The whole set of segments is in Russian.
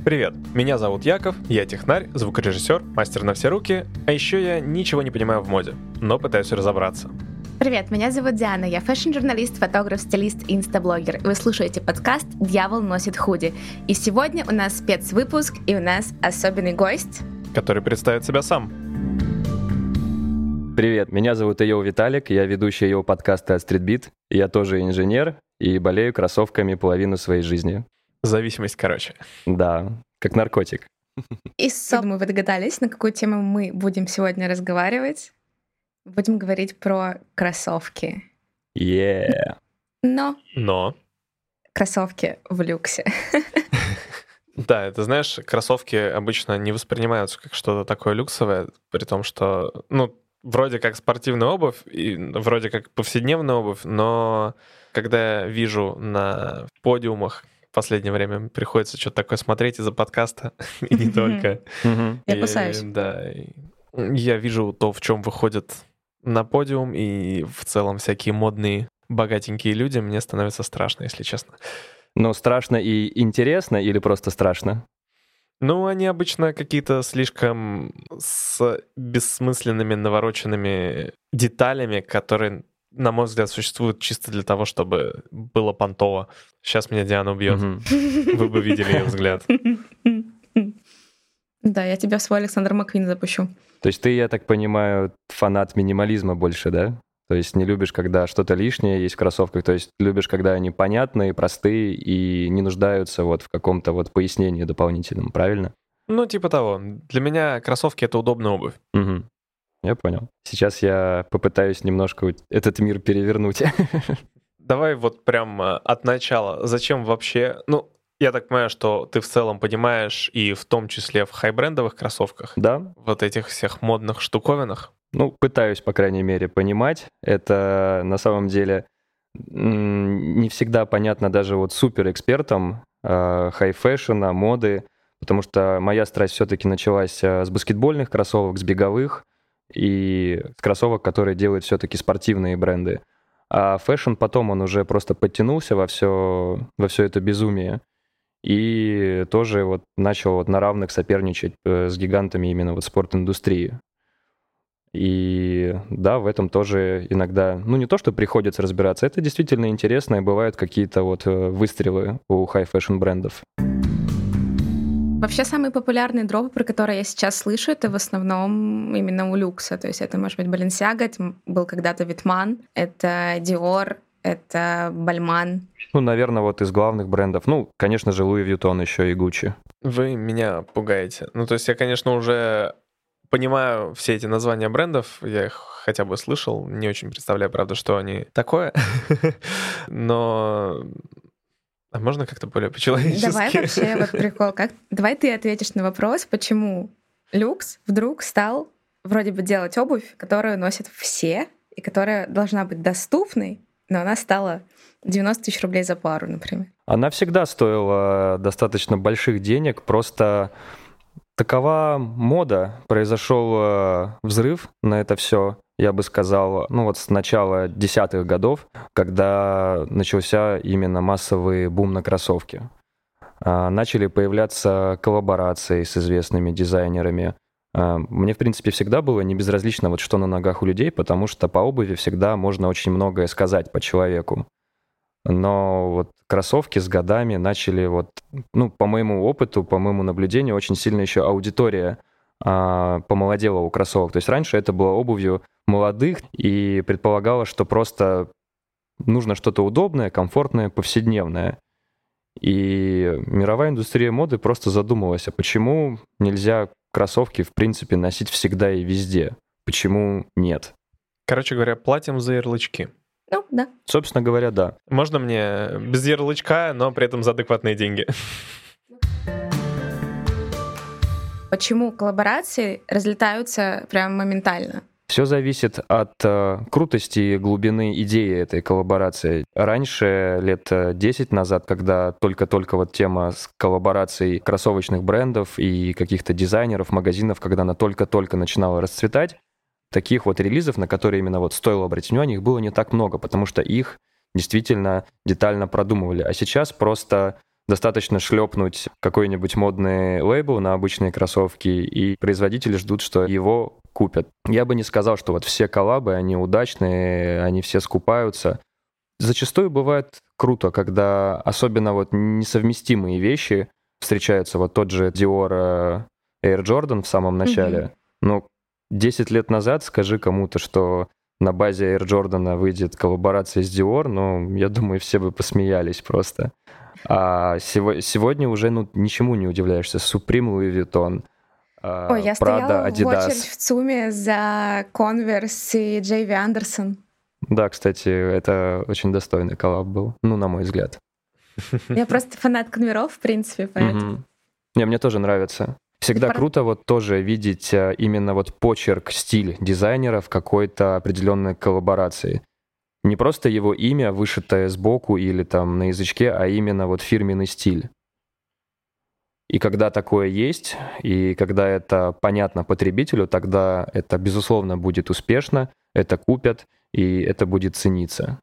Привет, меня зовут Яков, я технарь, звукорежиссер, мастер на все руки, а еще я ничего не понимаю в моде, но пытаюсь разобраться. Привет, меня зовут Диана, я фэшн-журналист, фотограф, стилист и инстаблогер. Вы слушаете подкаст «Дьявол носит худи». И сегодня у нас спецвыпуск, и у нас особенный гость, который представит себя сам. Привет, меня зовут Йоу Виталик, я ведущий Йоу подкаста Streetbeat. Я тоже инженер и болею кроссовками половину своей жизни. Зависимость, короче. Да, как наркотик. И, думаю, вы догадались, на какую тему мы будем сегодня разговаривать. Будем говорить про кроссовки. Но кроссовки в люксе. Да, это, знаешь, кроссовки обычно не воспринимаются как что-то такое люксовое, при том, что, вроде как спортивная обувь и вроде как повседневная обувь, но когда я вижу на подиумах, в последнее время приходится что-то такое смотреть из-за подкаста, и не только. Я кусаюсь. Да, я вижу то, в чем выходят на подиум, и в целом всякие модные, богатенькие люди, мне становится страшно, если честно. Но страшно и интересно или просто страшно? Они обычно какие-то слишком с бессмысленными, навороченными деталями, которые, на мой взгляд, существуют чисто для того, чтобы было понтово. Сейчас меня Диана убьет. Вы бы видели ее взгляд. Да, я тебя в свой Александр Маквин запущу. То есть ты, я так понимаю, фанат минимализма больше, да? То есть не любишь, когда что-то лишнее есть в кроссовках, то есть любишь, когда они понятные, простые и не нуждаются в каком-то пояснении дополнительном, правильно? Типа того. Для меня кроссовки — это удобная обувь. Угу. Я понял. Сейчас я попытаюсь немножко этот мир перевернуть. Давай прям от начала. Зачем вообще... Я так понимаю, что ты в целом понимаешь, и в том числе в хай-брендовых кроссовках, да, этих всех модных штуковинах. Пытаюсь, по крайней мере, понимать. Это на самом деле не всегда понятно даже суперэкспертам хай-фэшена, моды, потому что моя страсть все-таки началась с баскетбольных кроссовок, с беговых и с кроссовок, которые делают все-таки спортивные бренды. А фэшн потом он уже просто подтянулся во все это безумие и тоже начал на равных соперничать с гигантами именно спорт-индустрии. И да, в этом тоже иногда, не то, что приходится разбираться, это действительно интересно, и бывают какие-то выстрелы у хай-фэшн брендов. Вообще самые популярные дропы, про которые я сейчас слышу, это в основном именно у люкса. То есть это может быть Balenciaga, это был когда-то Витман, это Dior, это Balmain. Наверное, из главных брендов. Конечно же, Louis Vuitton еще и Gucci. Вы меня пугаете. То есть я, конечно, уже понимаю все эти названия брендов, я их хотя бы слышал, не очень представляю, правда, что они такое, но... А можно как-то более по-человечески? Давай вообще прикол. Давай ты ответишь на вопрос, почему люкс вдруг стал вроде бы делать обувь, которую носят все, и которая должна быть доступной, но она стала 90 тысяч рублей за пару, например. Она всегда стоила достаточно больших денег, просто такова мода. Произошел взрыв на это все, я бы сказал, с начала 10-х годов, когда начался именно массовый бум на кроссовки. Начали появляться коллаборации с известными дизайнерами. Мне, в принципе, всегда было не безразлично, что на ногах у людей, потому что по обуви всегда можно очень многое сказать по человеку. Но кроссовки с годами начали, по моему опыту, по моему наблюдению, очень сильно еще аудитория помолодела у кроссовок. То есть раньше это было обувью молодых и предполагалось, что просто нужно что-то удобное, комфортное, повседневное. И мировая индустрия моды просто задумалась, а почему нельзя кроссовки, в принципе, носить всегда и везде? Почему нет? Короче говоря, платим за ярлычки. Да. Собственно говоря, да. Можно мне без ярлычка, но при этом за адекватные деньги? Почему коллаборации разлетаются прям моментально? Все зависит от крутости и глубины идеи этой коллаборации. Раньше, лет 10 назад, когда только-только тема с коллаборацией кроссовочных брендов и каких-то дизайнеров, магазинов, когда она только-только начинала расцветать, таких релизов, на которые именно стоило обратить внимание, их было не так много, потому что их действительно детально продумывали. А сейчас просто Достаточно шлепнуть какой-нибудь модный лейбл на обычные кроссовки, и производители ждут, что его купят. Я бы не сказал, что вот все коллабы, они удачные, они все скупаются. Зачастую бывает круто, когда особенно вот несовместимые вещи встречаются. Вот тот же Dior Air Jordan в самом начале. Но 10 лет назад скажи кому-то, что на базе Air Jordan выйдет коллаборация с Dior, ну, я думаю, все бы посмеялись просто. А сегодня уже ничему не удивляешься. Supreme, Louis Vuitton, Ой, я Prada, стояла в Adidas. очередь в ЦУМе за Converse и Джейви Андерсон. Да, кстати, это очень достойный коллаб был, ну, на мой взгляд. Я просто фанат конверов, в принципе, поэтому... Не, мне тоже нравится. Всегда круто вот тоже видеть именно вот почерк, стиль дизайнера в какой-то определенной коллаборации. Не просто его имя, вышитое сбоку или там на язычке, а именно вот фирменный стиль. И когда такое есть, и когда это понятно потребителю, тогда это, безусловно, будет успешно, это купят, и это будет цениться.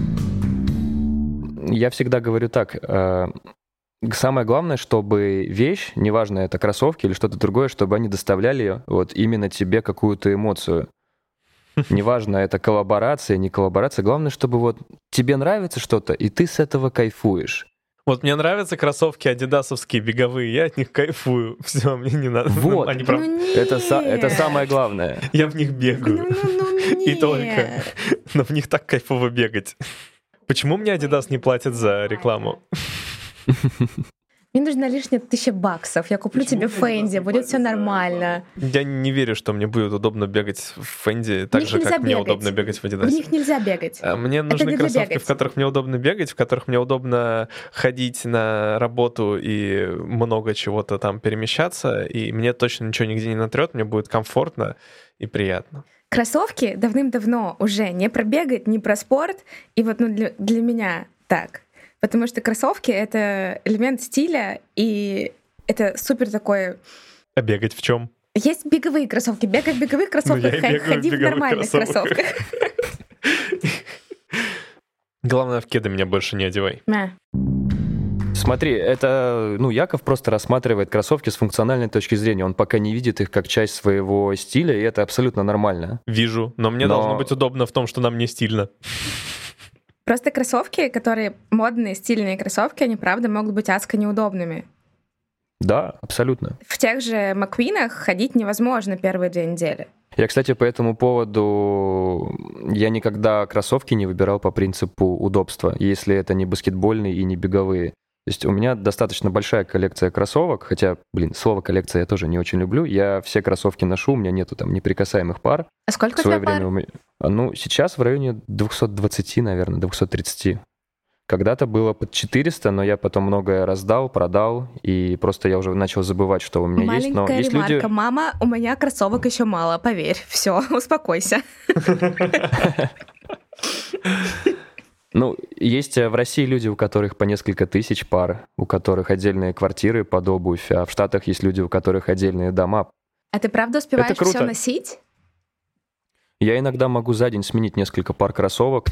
Я всегда говорю так, самое главное, чтобы вещь, неважно, это кроссовки или что-то другое, чтобы они доставляли вот именно тебе какую-то эмоцию. Неважно, это коллаборация, не коллаборация. Главное, чтобы вот тебе нравится что-то, и ты с этого кайфуешь. Вот мне нравятся кроссовки адидасовские беговые, я от них кайфую. Все, мне не надо. Вот, Они прям... это самое главное. Я в них бегаю. И только. Но в них так кайфово бегать. Почему мне Adidas не платит за рекламу? Мне нужно лишние $1000. Я куплю тебе Фенди, будет все нормально. Я не верю, что мне будет удобно бегать в Фенди так же, как мне удобно бегать в Adidas. В них нельзя бегать. Мне нужны кроссовки, в которых мне удобно бегать, в которых мне удобно ходить на работу и много чего-то там перемещаться, и мне точно ничего нигде не натрет, мне будет комфортно и приятно. Кроссовки давным-давно уже не про бегать, не про спорт, и вот для меня так. Потому что кроссовки — это элемент стиля, и это супер такой... А бегать в чем? Есть беговые кроссовки. Бегай в беговых кроссовках, ходи в нормальных кроссовках. Главное, в кеды меня больше не одевай. Смотри, это, Яков просто рассматривает кроссовки с функциональной точки зрения. Он пока не видит их как часть своего стиля, и это абсолютно нормально. Вижу, но мне должно быть удобно в том, что нам не стильно. Просто кроссовки, которые модные, стильные кроссовки, они, правда, могут быть адско неудобными. Да, абсолютно. В тех же Маквинах ходить невозможно первые 2 недели. Я, кстати, по этому поводу, я никогда кроссовки не выбирал по принципу удобства, если это не баскетбольные и не беговые. То есть у меня достаточно большая коллекция кроссовок, хотя, слово коллекция я тоже не очень люблю. Я все кроссовки ношу, у меня нету там неприкасаемых пар. А сколько у тебя пар? Сейчас в районе 220, наверное, 230. Когда-то было под 400, но я потом многое раздал, продал, и просто я уже начал забывать, что у меня есть. Но есть ремарка. Люди... Мама, у меня кроссовок еще мало, поверь. Все, успокойся. Есть в России люди, у которых по несколько тысяч пар, у которых отдельные квартиры под обувь, а в Штатах есть люди, у которых отдельные дома. А ты правда успеваешь все носить? Я иногда могу за день сменить несколько пар кроссовок.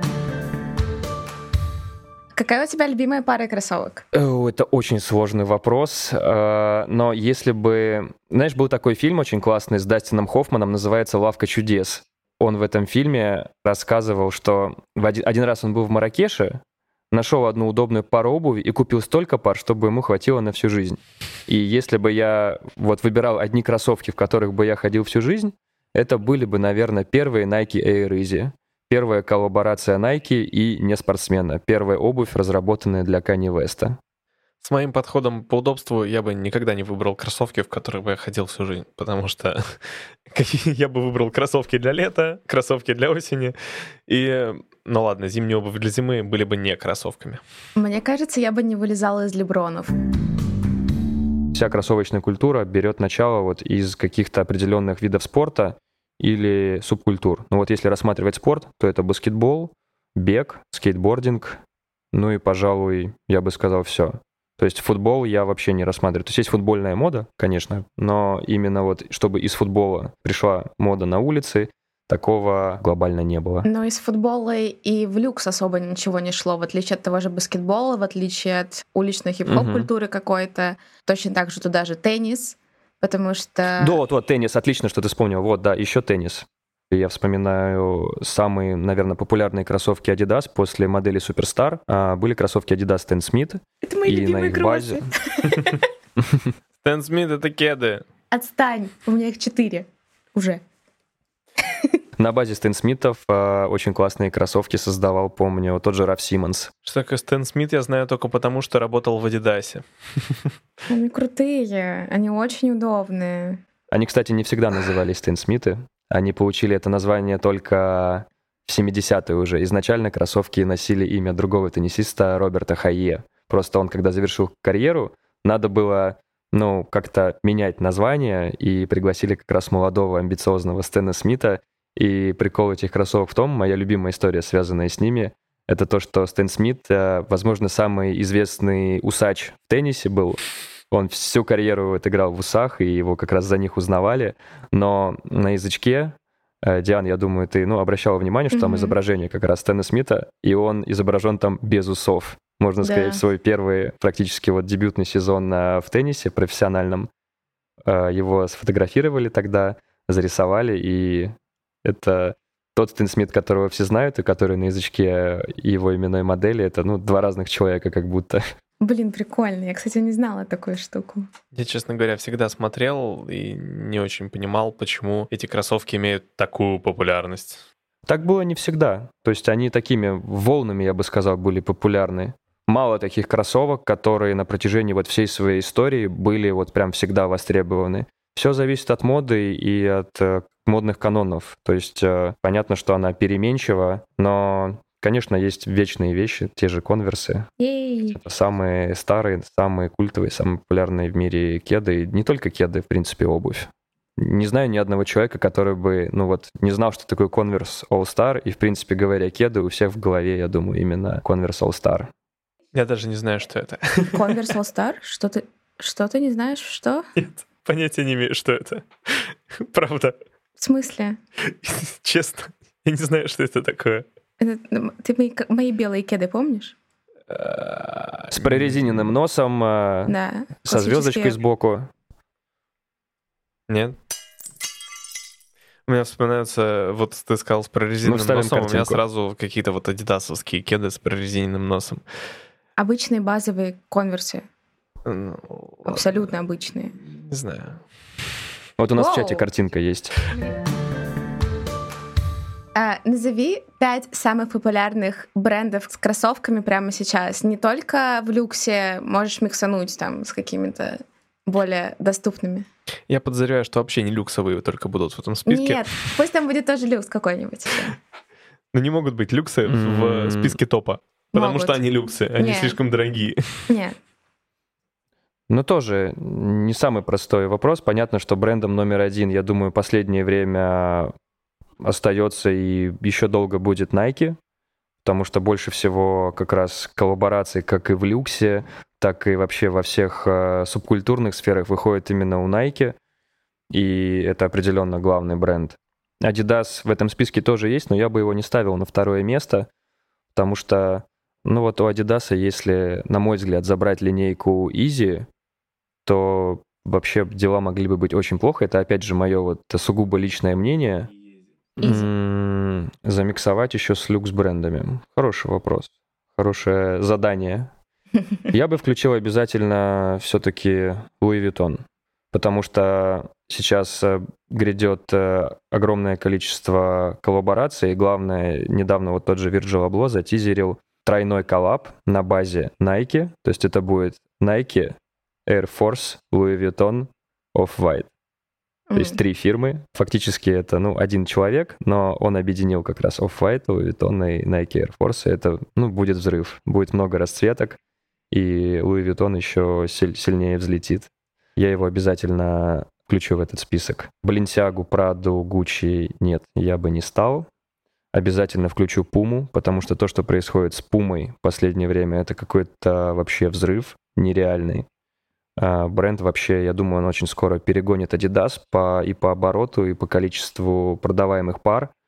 Какая у тебя любимая пара кроссовок? Это очень сложный вопрос, но если бы... Знаешь, был такой фильм очень классный с Дастином Хоффманом, называется «Лавка чудес». Он в этом фильме рассказывал, что один раз он был в Марракеше, нашел одну удобную пару обуви и купил столько пар, чтобы ему хватило на всю жизнь. И если бы я выбирал одни кроссовки, в которых бы я ходил всю жизнь, это были бы, наверное, первые Nike Air Easy. Первая коллаборация Nike и не спортсмена. Первая обувь, разработанная для Канье Уэста. С моим подходом по удобству я бы никогда не выбрал кроссовки, в которых бы я ходил всю жизнь, потому что я бы выбрал кроссовки для лета, кроссовки для осени, и, ладно, зимнюю обувь для зимы были бы не кроссовками. Мне кажется, я бы не вылезала из лебронов. Вся кроссовочная культура берет начало из каких-то определенных видов спорта или субкультур. Если рассматривать спорт, то это баскетбол, бег, скейтбординг, и, пожалуй, я бы сказал, все. То есть футбол я вообще не рассматриваю. То есть футбольная мода, конечно, но именно чтобы из футбола пришла мода на улице, такого глобально не было. Но из футбола и в люкс особо ничего не шло, в отличие от того же баскетбола, в отличие от уличной хип-хоп-культуры какой-то. Точно так же туда же теннис, потому что... Да, вот теннис, отлично, что ты вспомнил. Вот, да, еще теннис. Я вспоминаю самые, наверное, популярные кроссовки Adidas после модели Superstar. Были кроссовки Adidas Stan Smith. Это мои любимые кроссы. Stan Smith — это кеды. Отстань, у меня их 4 уже. На базе Стэн Смитов очень классные кроссовки создавал, помню, тот же Раф Симмонс. Что такое Стэн Смит, я знаю только потому, что работал в Адидасе. Они крутые, они очень удобные. Они, кстати, не всегда назывались Стэн Смиты. Они получили это название только в 70-е уже. Изначально кроссовки носили имя другого теннисиста Роберта Хайе. Просто он, когда завершил карьеру, надо было, как-то менять название, и пригласили как раз молодого амбициозного Стэна Смита. И прикол этих кроссовок в том, моя любимая история, связанная с ними, это то, что Стэн Смит, возможно, самый известный усач в теннисе был. Он всю карьеру отыграл в усах, и его как раз за них узнавали. Но на язычке, Диан, я думаю, ты обращала внимание, что там изображение как раз Стэна Смита, и он изображен там без усов. Можно сказать, в свой первый практически дебютный сезон в теннисе профессиональном его сфотографировали тогда, зарисовали, и это тот Стэн Смит, которого все знают, и который на язычке его именной модели, это, два разных человека как будто. Блин, прикольно. Я, кстати, не знала такую штуку. Я, честно говоря, всегда смотрел и не очень понимал, почему эти кроссовки имеют такую популярность. Так было не всегда. То есть они такими волнами, я бы сказал, были популярны. Мало таких кроссовок, которые на протяжении всей своей истории были прям всегда востребованы. Все зависит от моды и от модных канонов. То есть понятно, что она переменчива, но, конечно, есть вечные вещи, те же конверсы. Это самые старые, самые культовые, самые популярные в мире кеды. И не только кеды, в принципе, обувь. Не знаю ни одного человека, который бы, не знал, что такое Converse All Star, и, в принципе, говоря кеды, у всех в голове, я думаю, именно Converse All Star. Я даже не знаю, что это. Converse All Star? Что ты не знаешь, что? Нет, понятия не имею, что это. Правда. В смысле? Честно, я не знаю, что это такое. Ты мои белые кеды помнишь? С прорезиненным носом, да, со звездочкой сбоку. Нет. У меня вспоминаются, ты сказал с прорезиненным носом, картинку. У меня сразу какие-то адидасовские кеды с прорезиненным носом. Обычные базовые конверсы. Абсолютно обычные. Не знаю. У нас в чате картинка есть. Назови 5 самых популярных брендов с кроссовками прямо сейчас. Не только в люксе, можешь миксануть там с какими-то более доступными. Я подозреваю, что вообще не люксовые только будут в этом списке. Нет, пусть там будет тоже люкс какой-нибудь. Но не могут быть люксы в списке топа, потому что они люксы, они слишком дорогие. Нет. Тоже не самый простой вопрос. Понятно, что брендом номер 1, я думаю, последнее время остается и еще долго будет Nike, потому что больше всего как раз коллабораций, как и в люксе, так и вообще во всех субкультурных сферах выходит именно у Nike, и это определенно главный бренд. Adidas в этом списке тоже есть, но я бы его не ставил на второе место, потому что, у Adidas, если, на мой взгляд, забрать линейку Easy, то вообще дела могли бы быть очень плохо. Это, опять же, мое сугубо личное мнение. Замиксовать еще с люкс-брендами. Хороший вопрос. Хорошее задание. Я бы включил обязательно все-таки Louis Vuitton, потому что сейчас грядет огромное количество коллабораций. И главное, недавно тот же Virgil Abloh затизерил тройной коллаб на базе Nike. То есть это будет Nike, Air Force, Louis Vuitton, Off-White. То есть 3 фирмы. Фактически это, один человек, но он объединил как раз Off-White, Louis Vuitton и Nike Air Force. И это, будет взрыв. Будет много расцветок, и Louis Vuitton еще сильнее взлетит. Я его обязательно включу в этот список. Balenciaga, Prada, Gucci нет, я бы не стал. Обязательно включу Puma, потому что то, что происходит с Пумой в последнее время, это какой-то вообще взрыв нереальный. Бренд вообще, я думаю, он очень скоро перегонит Adidas и по обороту, и по количеству продаваемых пар.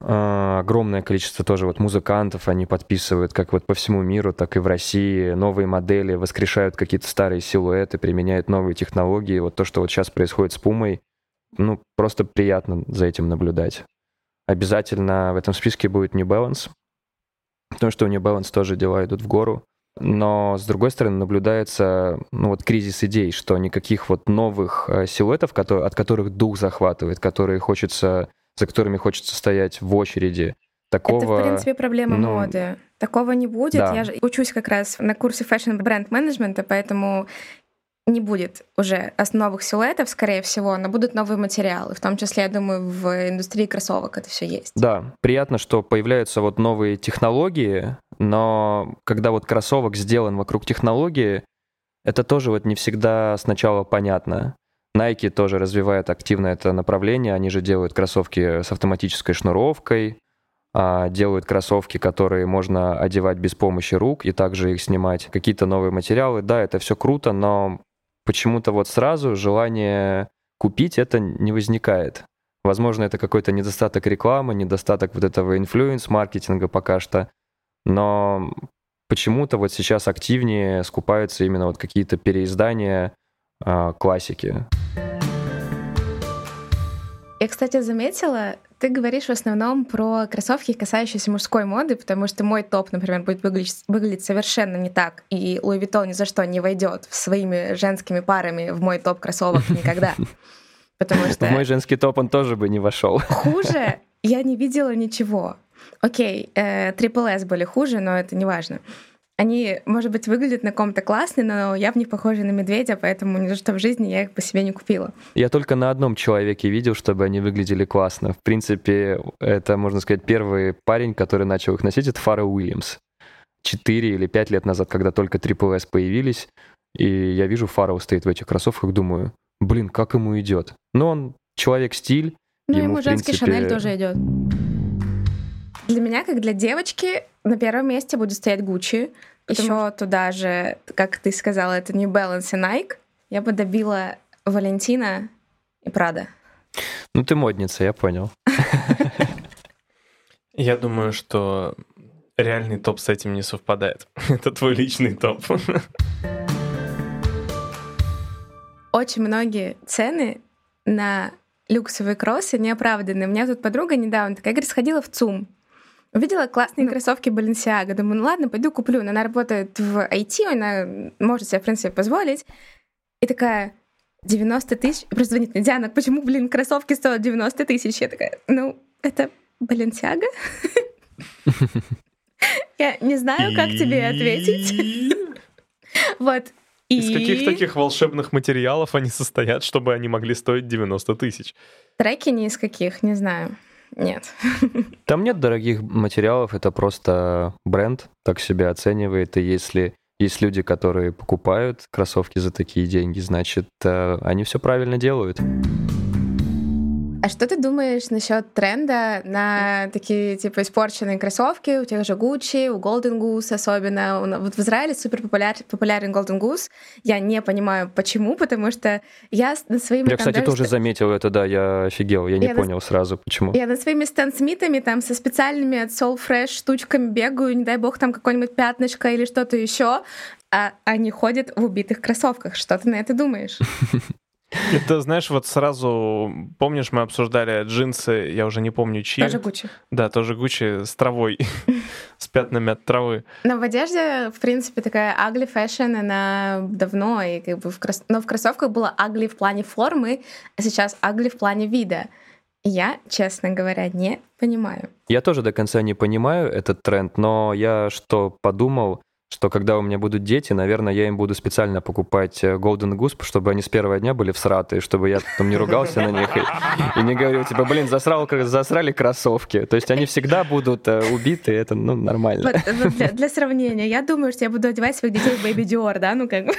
Огромное количество тоже вот музыкантов, они подписывают как вот по всему миру, так и в России новые модели, воскрешают какие-то старые силуэты, применяют новые технологии. Вот то, что вот сейчас происходит с Пумой, ну, просто приятно за этим наблюдать. Обязательно в этом списке будет New Balance, потому что у New Balance тоже дела идут в гору. Но, с другой стороны, наблюдается ну, вот кризис идей, что никаких вот новых силуэтов, от которых дух захватывает, за которыми хочется стоять в очереди. Такого, это, в принципе, проблема моды. Такого не будет. Да. Я же учусь как раз на курсе фэшн-бренд-менеджмента, поэтому не будет уже новых силуэтов, скорее всего, но будут новые материалы. В том числе, я думаю, в индустрии кроссовок это все есть. Да, приятно, что появляются вот новые технологии, но когда вот кроссовок сделан вокруг технологии, это тоже вот не всегда сначала понятно. Nike тоже развивает активно это направление. Они же делают кроссовки с автоматической шнуровкой, делают кроссовки, которые можно одевать без помощи рук и также их снимать. Какие-то новые материалы. Да, это все круто, но почему-то вот сразу желание купить это не возникает. Возможно, это какой-то недостаток рекламы, недостаток вот этого инфлюенс-маркетинга пока что. Но почему-то вот сейчас активнее скупаются именно вот какие-то переиздания классики. Я, кстати, заметила, ты говоришь в основном про кроссовки, касающиеся мужской моды, потому что мой топ, например, будет выглядеть совершенно не так, и Louis Vuitton ни за что не войдет своими женскими парами в мой топ кроссовок никогда. Потому что в мой женский топ он тоже бы не вошел. Хуже я не видела ничего. Окей, Triple S были хуже, но это не важно. Они, может быть, выглядят на ком-то классно, но я в них похожа на медведя, поэтому ни за что в жизни я их по себе не купила. Я только на одном человеке видел, чтобы они выглядели классно. В принципе, это, можно сказать, первый парень, который начал их носить, это Фаррелл Уильямс. 4 или 5 лет назад, когда только Triple S появились, и я вижу, Фаррелл стоит в этих кроссовках, думаю, блин, как ему идет. Но он человек-стиль. Ну, ему женский Шанель тоже идет. Для меня, как для девочки, на первом месте будет стоять Гуччи. Еще туда же, как ты сказала, это New Balance и Nike. Я бы добила Валентина и Прада. Ну, ты модница, я понял. Я думаю, что реальный топ с этим не совпадает. Это твой личный топ. Очень многие цены на люксовые кроссы неоправданные. У меня тут подруга недавно такая, говорит, сходила в ЦУМ. Увидела классные кроссовки Balenciaga. Думаю, ну ладно, пойду куплю. Но она работает в IT, она может себе, в принципе, позволить. И такая, 90 тысяч. Просто звонит мне, Диана, почему, кроссовки стоят 90 тысяч? Я такая, ну, это Balenciaga? Я не знаю, как тебе ответить. Вот. Из каких таких волшебных материалов они состоят, чтобы они могли стоить 90 тысяч? Треки ни из каких, не знаю. Нет. Там нет дорогих материалов, это просто бренд так себя оценивает, и если есть люди, которые покупают кроссовки за такие деньги, значит, они все правильно делают. А что ты думаешь насчет тренда на такие, типа, испорченные кроссовки у тех же Gucci, у Golden Goose особенно? Вот в Израиле супер популярен Golden Goose. Я не понимаю, почему, потому что я на своими... Я, кстати, тоже заметил это, да, я офигел, я не понял сразу, почему. Я над своими Стэн Смитами там со специальными от Soul Fresh штучками бегаю, не дай бог там какое-нибудь пятнышко или что-то еще, а они ходят в убитых кроссовках. Что ты на это думаешь? Это, знаешь, вот сразу, помнишь, мы обсуждали джинсы, я уже не помню, чьи. Тоже Gucci. Да, тоже Gucci с травой, с пятнами от травы. Но в одежде, в принципе, такая ugly fashion, она давно, и как бы но в кроссовках было ugly в плане формы, а сейчас ugly в плане вида. Я, честно говоря, не понимаю. Я тоже до конца не понимаю этот тренд, но я что подумал, что когда у меня будут дети, наверное, я им буду специально покупать Golden Goose, чтобы они с первого дня были всратые, чтобы я потом не ругался на них и не говорил, типа, блин, засрали кроссовки. То есть они всегда будут убиты, это, ну, нормально. Вот для сравнения, я думаю, что я буду одевать своих детей в Baby Dior, да, ну как бы.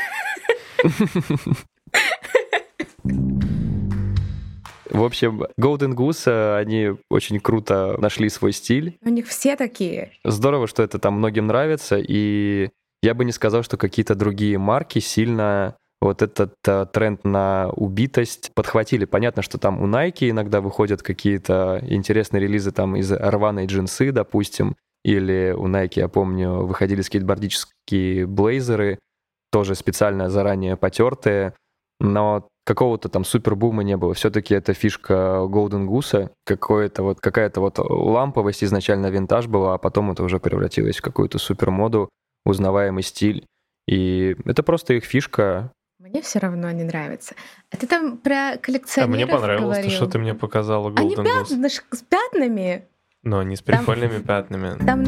В общем, Golden Goose, они очень круто нашли свой стиль. У них все такие. Здорово, что это там многим нравится, и я бы не сказал, что какие-то другие марки сильно вот этот тренд на убитость подхватили. Понятно, что там у Nike иногда выходят какие-то интересные релизы там из рваной джинсы, допустим, или у Nike, я помню, выходили скейтбордические блейзеры, тоже специально заранее потертые, но какого-то там супербума не было. Все-таки это фишка Golden Goose, какая-то вот ламповость, изначально винтаж была, а потом это уже превратилось в какую-то супермоду, узнаваемый стиль. И это просто их фишка. Мне все равно не нравится. А ты там про коллекционеров мне понравилось, говорил. что ты мне показала Они Golden Goose. с пятнами. Но не с прикольными пятнами. Там...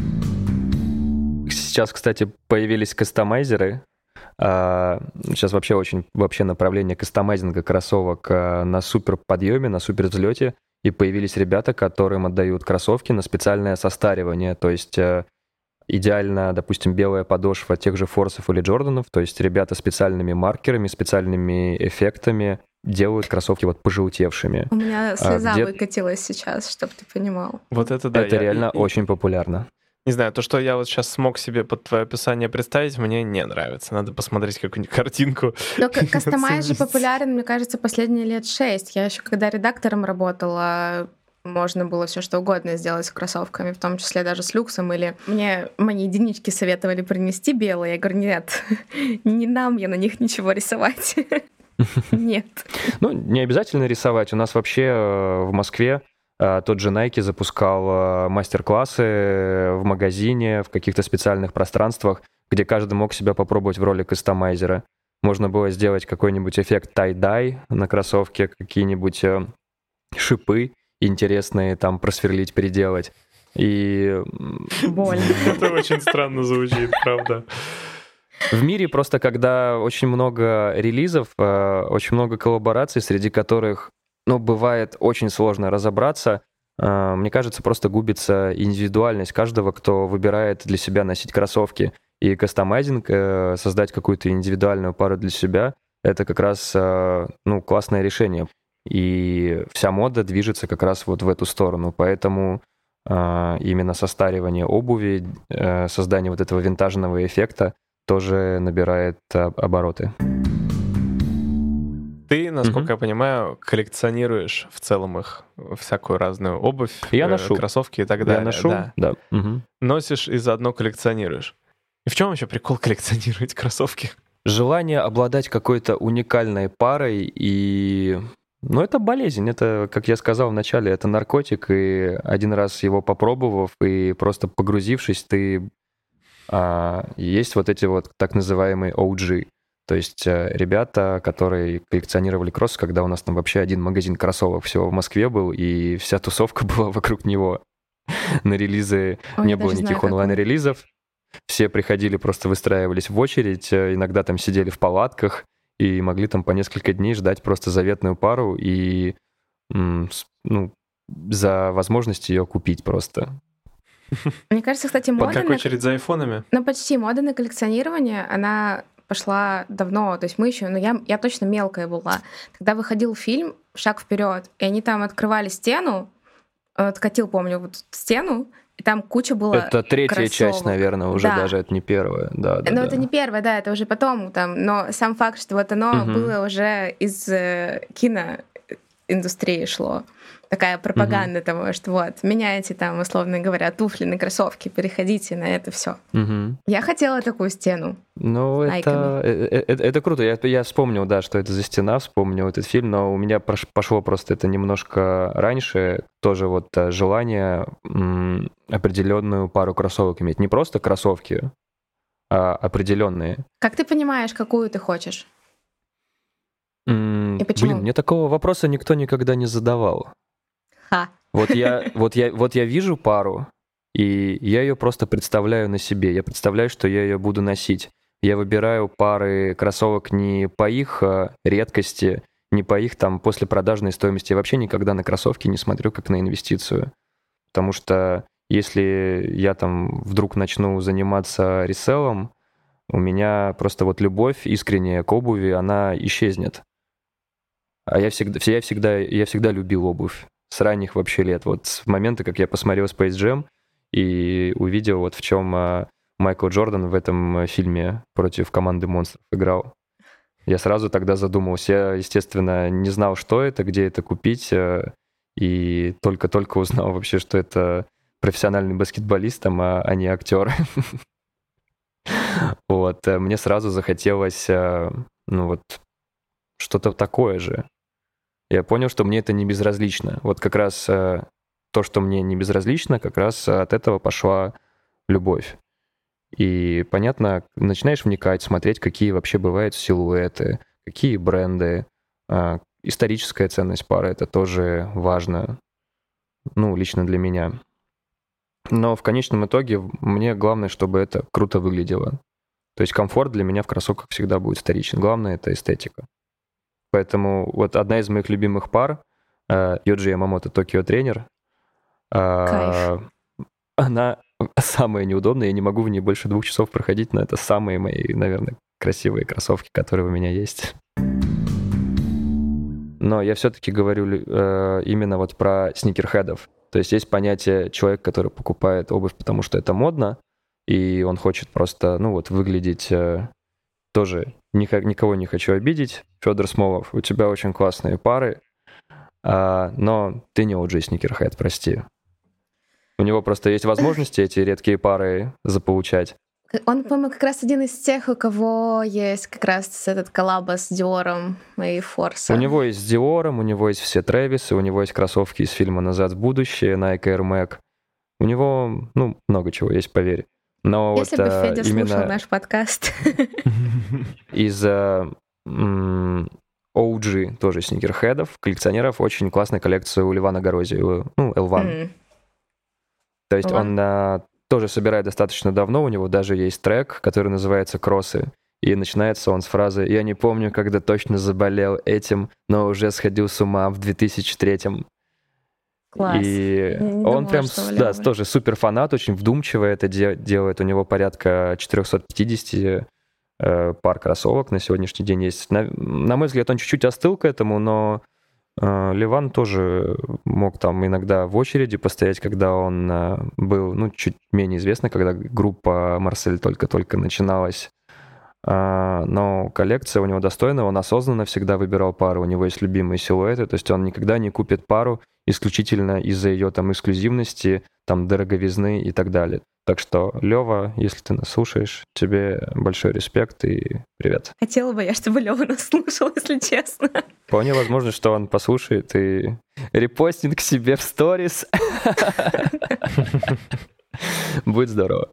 Сейчас, кстати, появились кастомайзеры. Сейчас вообще направление кастомайзинга кроссовок на супер подъеме, на супер взлете. И появились ребята, которым отдают кроссовки на специальное состаривание. То есть идеально, допустим, белая подошва тех же Форсов или Джорданов. То есть ребята специальными маркерами, специальными эффектами делают кроссовки вот пожелтевшими. У меня слеза выкатилась сейчас, чтобы ты понимал. Вот это да. Это реально очень популярно. Не знаю, то, что я вот сейчас смог себе под твое описание представить, мне не нравится. Надо посмотреть какую-нибудь картинку. Но кастомайз же популярен, мне кажется, последние лет 6. Я еще когда редактором работала, можно было все что угодно сделать с кроссовками, в том числе даже с люксом. Или мне мои единички советовали принести белые. Я говорю, нет, не нам я на них ничего рисовать. Нет. Ну, не обязательно рисовать. У нас вообще в Москве тот же Nike запускал мастер-классы в магазине, в каких-то специальных пространствах, где каждый мог себя попробовать в роли кастомайзера. Можно было сделать какой-нибудь эффект тай-дай на кроссовке, какие-нибудь шипы интересные там просверлить, переделать. И... Больно. Это очень странно звучит, правда. В мире просто, когда очень много релизов, очень много коллабораций, среди которых, бывает очень сложно разобраться, мне кажется, просто губится индивидуальность каждого, кто выбирает для себя носить кроссовки. И кастомайзинг, создать какую-то индивидуальную пару для себя, это как раз классное решение. И вся мода движется как раз вот в эту сторону. Поэтому именно состаривание обуви, создание вот этого винтажного эффекта тоже набирает обороты. Ты, насколько я понимаю, коллекционируешь в целом их, всякую разную обувь, я ношу. Кроссовки и так далее. Я ношу, да. Носишь и заодно коллекционируешь. И в чем вообще прикол коллекционировать кроссовки? Желание обладать какой-то уникальной парой и... это болезнь, это, как я сказал вначале, это наркотик, и один раз его попробовав и просто погрузившись, ты... есть вот эти вот так называемые OG. То есть ребята, которые коллекционировали кроссы, когда у нас там вообще один магазин кроссовок всего в Москве был, и вся тусовка была вокруг него. На релизы не было никаких онлайн-релизов. Все приходили, просто выстраивались в очередь, иногда там сидели в палатках и могли там по несколько дней ждать просто заветную пару и за возможность ее купить просто. Мне кажется, кстати, мода... Как очередь за айфонами? Почти. Мода на коллекционирование, она пошла давно. То есть мы еще... я точно мелкая была. Когда выходил фильм «Шаг вперед», и они там открывали стену, откатил, помню, вот стену, и там куча было Это третья кроссовок. часть, наверное, уже даже, это не первая. Да. Это не первая, да, это уже потом там. Но сам факт, что вот оно было уже из киноиндустрии шло. Такая пропаганда того, что вот, меняйте там, условно говоря, туфли на кроссовки, переходите на это все. Я хотела такую стену. Это круто. Я вспомнил, да, что это за стена, вспомнил этот фильм, но у меня пошло просто это немножко раньше. Тоже вот желание определенную пару кроссовок иметь. Не просто кроссовки, а определенные. Как ты понимаешь, какую ты хочешь? И почему? Мне такого вопроса никто никогда не задавал. Вот я вижу пару, и я ее просто представляю на себе. Я представляю, что я ее буду носить. Я выбираю пары кроссовок не по их редкости, не по их там послепродажной стоимости. Я вообще никогда на кроссовки не смотрю как на инвестицию. Потому что если я там вдруг начну заниматься реселлом, у меня просто вот любовь искренняя к обуви, она исчезнет. А я всегда любил обувь. С ранних вообще лет. Вот с момента, как я посмотрел Space Jam и увидел, вот в чем Майкл Джордан в этом фильме против команды монстров играл. Я сразу тогда задумался. Я, естественно, не знал, что это, где это купить, и только-только узнал вообще, что это профессиональный баскетболист, а не актер. Вот, мне сразу захотелось, что-то такое же. Я понял, что мне это не безразлично. Вот как раз то, что мне не безразлично, как раз от этого пошла любовь. И, понятно, начинаешь вникать, смотреть, какие вообще бывают силуэты, какие бренды. Историческая ценность пары — это тоже важно, лично для меня. Но в конечном итоге мне главное, чтобы это круто выглядело. То есть комфорт для меня в кроссовках всегда будет вторичен. Главное — это эстетика. Поэтому вот одна из моих любимых пар, Yohji Yamamoto Tokyo Trainer, она самая неудобная, я не могу в ней больше 2 часов проходить, но это самые мои, наверное, красивые кроссовки, которые у меня есть. Но я все-таки говорю именно вот про сникерхедов. То есть есть понятие человек, который покупает обувь, потому что это модно, и он хочет просто, выглядеть тоже. Никого не хочу обидеть. Федор Смолов, у тебя очень классные пары, но ты не OG сникерхед, прости. У него просто есть возможности эти редкие пары заполучать. Он, по-моему, как раз один из тех, у кого есть как раз этот коллаба с Диором и Форса. У него есть с Диором, у него есть все Трэвисы, у него есть кроссовки из фильма «Назад в будущее», Nike Air Max. У него, много чего есть, поверь. Но если бы Федя слушал наш подкаст. Из OG тоже сникерхедов, коллекционеров, очень классная коллекция у Левана Горозии, L1. То есть он тоже собирает достаточно давно, у него даже есть трек, который называется «Кроссы». И начинается он с фразы «Я не помню, когда точно заболел этим, но уже сходил с ума в 2003-м». Класс. И он прям, тоже супер фанат, очень вдумчиво это делает. У него порядка 450 пар кроссовок на сегодняшний день есть. На мой взгляд, он чуть-чуть остыл к этому, но Леван тоже мог там иногда в очереди постоять, когда он был, чуть менее известный, когда группа Марсель только-только начиналась. Но коллекция у него достойная, он осознанно всегда выбирал пару, у него есть любимые силуэты, то есть он никогда не купит пару исключительно из-за ее там эксклюзивности, там дороговизны и так далее. Так что, Лева, если ты нас слушаешь, тебе большой респект и привет. Хотела бы я, чтобы Лева нас слушал, если честно. Вполне возможно, что он послушает и репостинг себе в сторис. Будет здорово.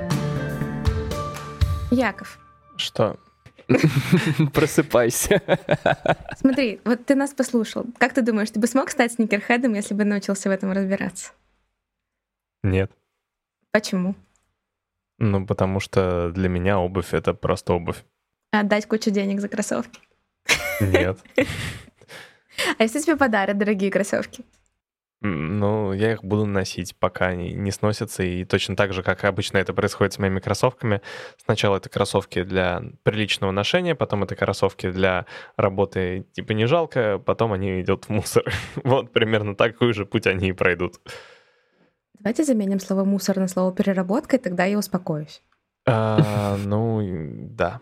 Яков. Что? Просыпайся. Смотри, вот ты нас послушал. Как ты думаешь, ты бы смог стать сникерхедом, если бы научился в этом разбираться? Нет. Почему? Потому что для меня обувь — это просто обувь. Отдать кучу денег за кроссовки? Нет. А если тебе подарят дорогие кроссовки? Я их буду носить, пока они не сносятся. И точно так же, как обычно это происходит с моими кроссовками. Сначала это кроссовки для приличного ношения, потом это кроссовки для работы типа не жалко, потом они идут в мусор. Вот примерно такой же путь они и пройдут. Давайте заменим слово «мусор» на слово «переработка», и тогда я успокоюсь. Да.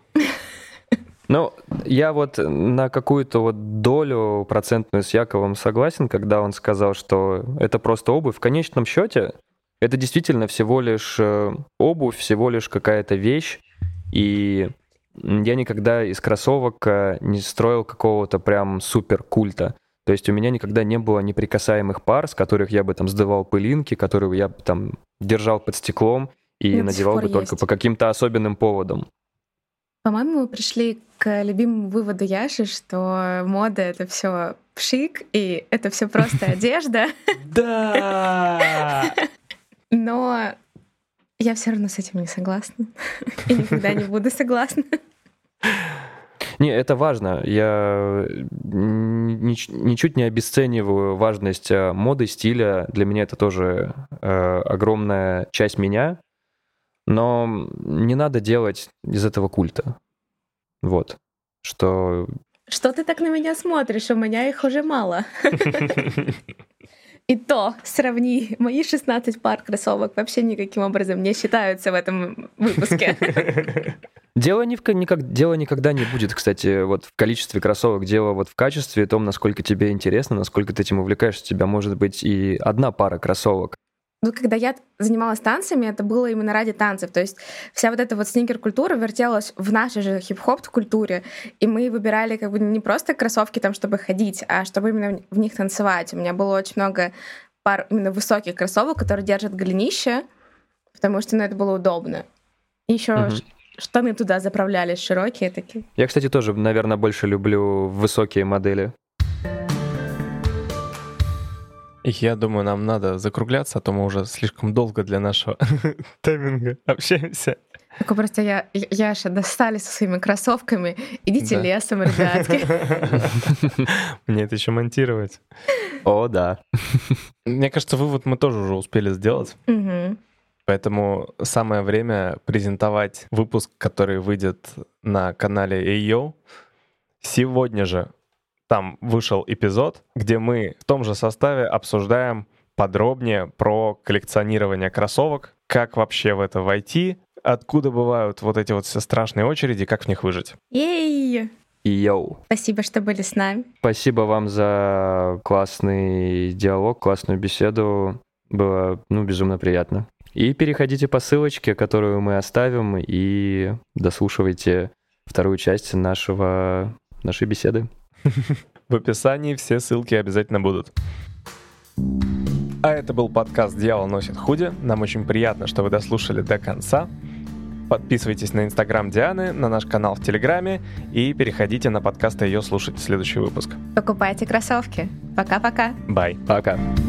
Я вот на какую-то вот долю процентную с Яковом согласен, когда он сказал, что это просто обувь. В конечном счете это действительно всего лишь обувь, всего лишь какая-то вещь. И я никогда из кроссовок не строил какого-то прям супер культа. То есть у меня никогда не было неприкасаемых пар, с которых я бы там сдавал пылинки, которые я бы там держал под стеклом и надевал бы только по каким-то особенным поводам. По-моему, мы пришли к любимому выводу Яши, что мода — это все пшик, и это все просто одежда. Да! Но я все равно с этим не согласна. И никогда не буду согласна. Не, это важно. Я ничуть не обесцениваю важность моды, стиля. Для меня это тоже огромная часть меня. Но не надо делать из этого культа. Вот. Что ты так на меня смотришь? У меня их уже мало. И то сравни. Мои 16 пар кроссовок вообще никаким образом не считаются в этом выпуске. Дело никогда не будет, кстати, вот в количестве кроссовок. Дело вот в качестве, в том, насколько тебе интересно, насколько ты этим увлекаешься. У тебя может быть и одна пара кроссовок. Ну, когда я занималась танцами, это было именно ради танцев. То есть вся вот эта вот сникер-культура вертелась в нашей же хип-хоп-культуре, и мы выбирали как бы не просто кроссовки там, чтобы ходить, а чтобы именно в них танцевать. У меня было очень много пар именно высоких кроссовок, которые держат голенище, потому что это было удобно. И еще штаны туда заправлялись, широкие такие. Я, кстати, тоже, наверное, больше люблю высокие модели. Я думаю, нам надо закругляться, а то мы уже слишком долго для нашего тайминга общаемся. Только просто Яша, достали со своими кроссовками. Идите лесом, ребятки. Мне это еще монтировать. О, да. Мне кажется, вывод мы тоже уже успели сделать. Поэтому самое время презентовать выпуск, который выйдет на канале AYO. Сегодня же там вышел эпизод, где мы в том же составе обсуждаем подробнее про коллекционирование кроссовок, как вообще в это войти, откуда бывают вот эти вот все страшные очереди, как в них выжить. Ей! Йоу. Спасибо, что были с нами. Спасибо вам за классный диалог, классную беседу. Было, безумно приятно. И переходите по ссылочке, которую мы оставим, и дослушивайте вторую часть нашей беседы. В описании все ссылки обязательно будут. А это был подкаст «Дьявол носит худи». Нам очень приятно, что вы дослушали до конца. Подписывайтесь на Инстаграм Дианы, на наш канал в Телеграме и переходите на подкаст ее слушать следующий выпуск. Покупайте кроссовки. Пока-пока. Бай. Пока.